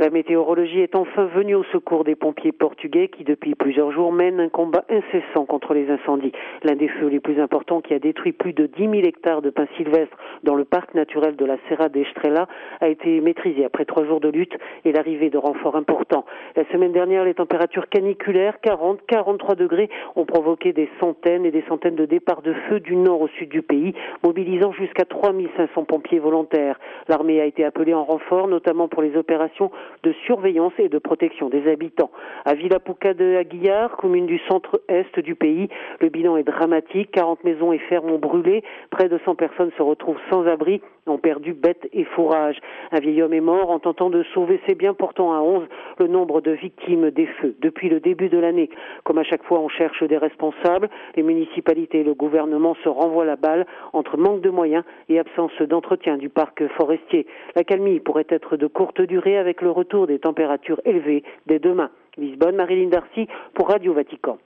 La météorologie est enfin venue au secours des pompiers portugais qui, depuis plusieurs jours, mènent un combat incessant contre les incendies. L'un des feux les plus importants qui a détruit plus de 10 000 hectares de pins sylvestres dans le parc naturel de la Serra d'Estrela a été maîtrisé après 3 jours de lutte et l'arrivée de renforts importants. La semaine dernière, les températures caniculaires, 40-43 degrés, ont provoqué des centaines et des centaines de départs de feu du nord au sud du pays, mobilisant jusqu'à 3 500 pompiers volontaires. L'armée a été appelée en renfort, notamment pour les opérations de surveillance et de protection des habitants. À Vilapuca de Aguiar, commune du centre-est du pays, le bilan est dramatique. 40 maisons et fermes ont brûlé. Près de 100 personnes se retrouvent sans abri, ont perdu bêtes et fourrages. Un vieil homme est mort en tentant de sauver ses biens, portant à 11 le nombre de victimes des feux depuis le début de l'année. Comme à chaque fois, on cherche des responsables. Les municipalités et le gouvernement se renvoient la balle entre manque de moyens et absence d'entretien du parc forestier. L'accalmie pourrait être de courte durée avec le retour des températures élevées dès demain. Lisbonne, Marilyn Darcy pour Radio Vatican.